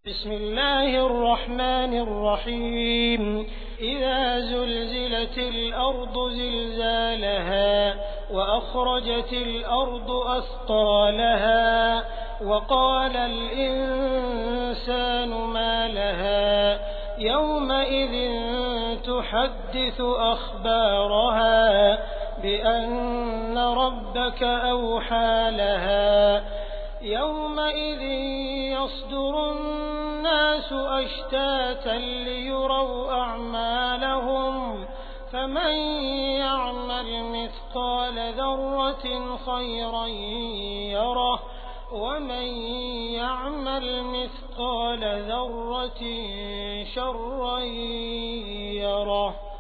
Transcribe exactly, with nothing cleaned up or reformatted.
بسم الله الرحمن الرحيم إذا زلزلت الأرض زلزالها وأخرجت الأرض أثقالها وقال الإنسان ما لها يومئذ تحدث أخبارها بأن ربك أوحى لها يومئذ يصدر الناس أشتاتا ليروا أعمالهم فمن يعمل مثقال ذرة خيرا يره ومن يعمل مثقال ذرة شرا يره.